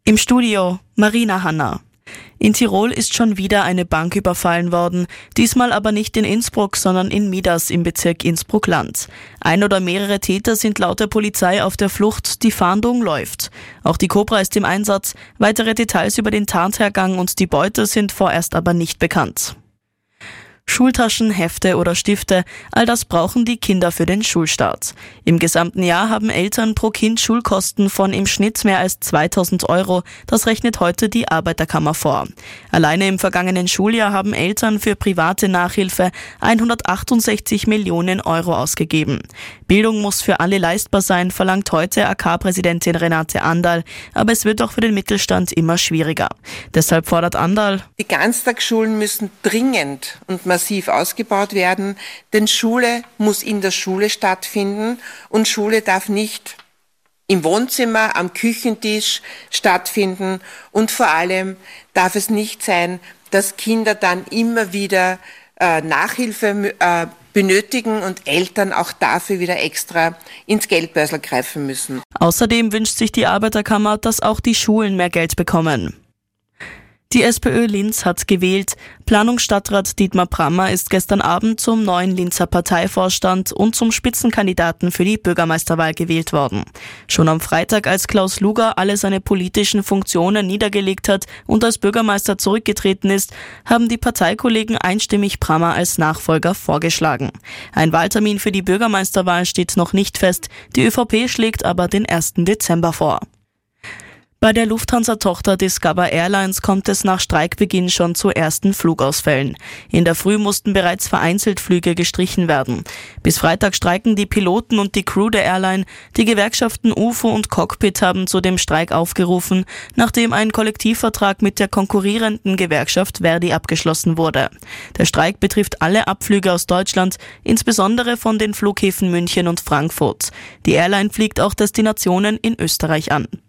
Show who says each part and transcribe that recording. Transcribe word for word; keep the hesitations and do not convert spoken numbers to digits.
Speaker 1: Im Studio Marina Hanna. In Tirol ist schon wieder eine Bank überfallen worden, diesmal aber nicht in Innsbruck, sondern in Midas im Bezirk Innsbruck-Land. Ein oder mehrere Täter sind laut der Polizei auf der Flucht, die Fahndung läuft. Auch die Cobra ist im Einsatz, weitere Details über den Tathergang und die Beute sind vorerst aber nicht bekannt. Schultaschen, Hefte oder Stifte, all das brauchen die Kinder für den Schulstart. Im gesamten Jahr haben Eltern pro Kind Schulkosten von im Schnitt mehr als zweitausend Euro. Das rechnet heute die Arbeiterkammer vor. Alleine im vergangenen Schuljahr haben Eltern für private Nachhilfe hundertachtundsechzig Millionen Euro ausgegeben. Bildung muss für alle leistbar sein, verlangt heute A K-Präsidentin Renate Anderl. Aber es wird auch für den Mittelstand immer schwieriger. Deshalb fordert Anderl:
Speaker 2: Die Ganztagsschulen müssen dringend und massiv ausgebaut werden, denn Schule muss in der Schule stattfinden und Schule darf nicht im Wohnzimmer, am Küchentisch stattfinden und vor allem darf es nicht sein, dass Kinder dann immer wieder äh, Nachhilfe äh, benötigen und Eltern auch dafür wieder extra ins Geldbörsel greifen müssen.
Speaker 1: Außerdem wünscht sich die Arbeiterkammer, dass auch die Schulen mehr Geld bekommen. Die SPÖ Linz hat gewählt. Planungsstadtrat Dietmar Brammer ist gestern Abend zum neuen Linzer Parteivorstand und zum Spitzenkandidaten für die Bürgermeisterwahl gewählt worden. Schon am Freitag, als Klaus Luger alle seine politischen Funktionen niedergelegt hat und als Bürgermeister zurückgetreten ist, haben die Parteikollegen einstimmig Brammer als Nachfolger vorgeschlagen. Ein Wahltermin für die Bürgermeisterwahl steht noch nicht fest, die ÖVP schlägt aber den ersten Dezember vor. Bei der Lufthansa-Tochter Discover Airlines kommt es nach Streikbeginn schon zu ersten Flugausfällen. In der Früh mussten bereits vereinzelt Flüge gestrichen werden. Bis Freitag streiken die Piloten und die Crew der Airline. Die Gewerkschaften U F O und Cockpit haben zu dem Streik aufgerufen, nachdem ein Kollektivvertrag mit der konkurrierenden Gewerkschaft Verdi abgeschlossen wurde. Der Streik betrifft alle Abflüge aus Deutschland, insbesondere von den Flughäfen München und Frankfurt. Die Airline fliegt auch Destinationen in Österreich an.